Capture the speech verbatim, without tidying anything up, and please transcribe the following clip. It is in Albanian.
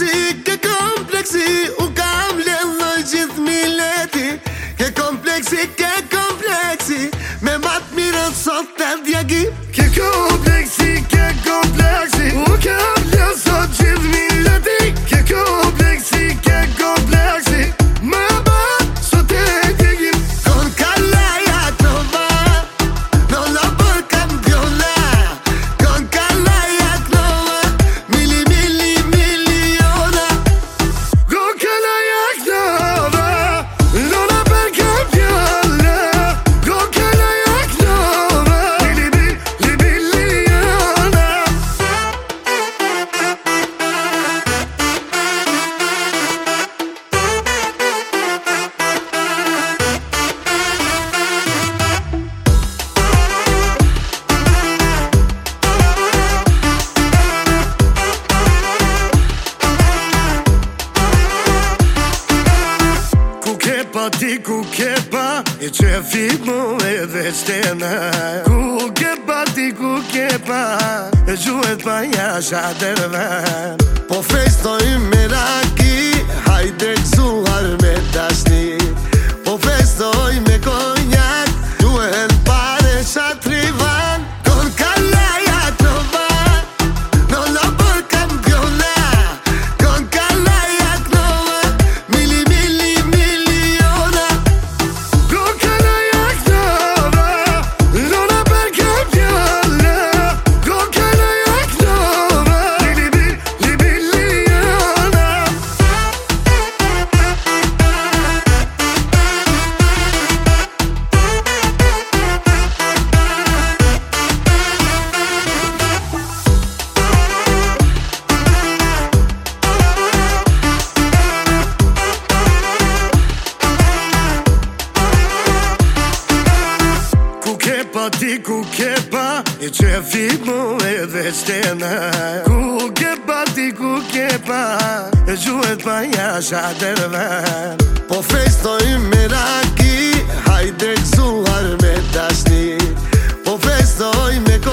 ke kompleksi, u kam lëlloj gjithë mileti. Ke kompleksi, ke kompleksi, me matë mirën sot të djagi. Ke kompleksi, ke kompleksi, u kam lëlloj sot gjithë mileti. Ke kompleksi, ke kompleksi, me matë sot të djagi. Con Kalaja Knova, non la për kampiona. Con Kalaja Knova, mili mili miliona. Con Kalaja Knova, non la për kampiona. Con Kalaja Knova, mili mili miliona. Ku ke pa ti, ku ke pa, e qefi mu edhe shtena. Ku ke pa ti, ku ke pa, e gjuhet pa jasha dërven. Po festoj me raki, hajde gzuar me dashni. Po festoj me konjak, duhen pare shatrivan. Con Kalaja Knova, non la për kampiona. Con Kalaja Knova, mili mili miliona. Con Kalaja Knova, non la për kampiona. Con Kalaja Knova, mili mili miliona. Ku ke pa ti, ku ke pa, e qefi mu edhe shtena. Ku ke pa ti, ku ke pa, e gjuhet pa jasha dërven. Po festoj me raki, hajde gzuar me dashni. Po festoj me